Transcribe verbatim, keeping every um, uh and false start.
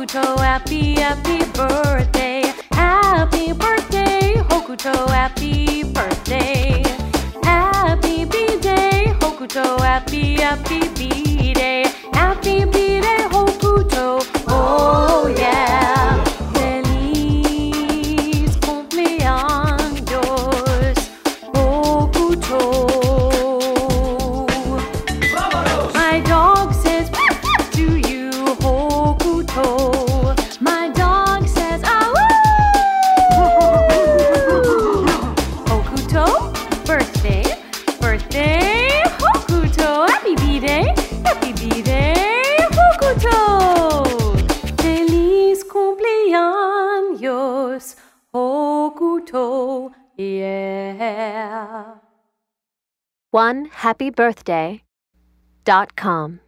Hokuto, happy, happy birthday. Happy birthday, Hokuto, happy birthday. Happy B-Day, Hokuto, happy, happy B-Day. Happy B-Day, Hokuto, oh yeah. Feliz cumpleaños, Hokuto. My dog says to you, Hokuto. My dog says, ah Hokuto, birthday, birthday, Hokuto. Happy B-Day, happy B-Day, Hokuto. Feliz cumpleaños, Hokuto, yeah. one happy birthday dot com